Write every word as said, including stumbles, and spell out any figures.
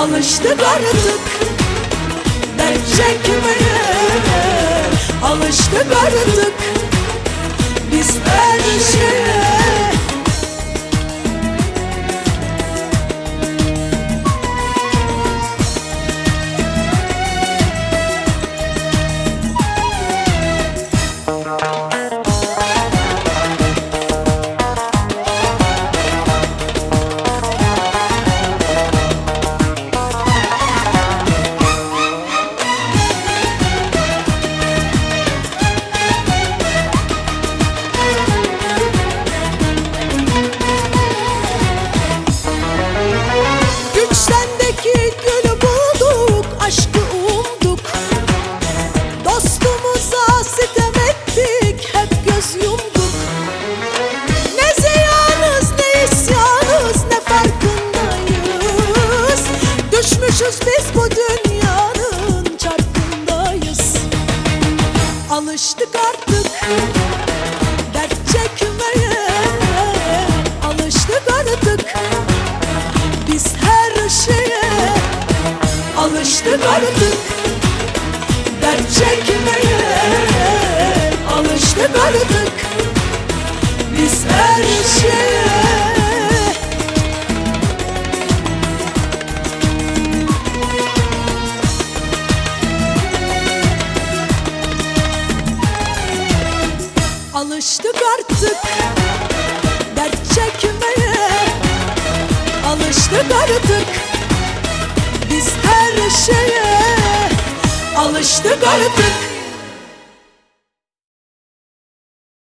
alıştık artık. Dert çekmeye alıştık artık. Biz her şeye biz bu dünyanın çarkındayız. Alıştık artık dert çekmeye, alıştık artık. Biz her şeye alıştık artık. Dert çekmeye alıştık artık. Biz her şeye alıştık artık. Dert çekmeye alıştık artık. Biz her şeye alıştık artık.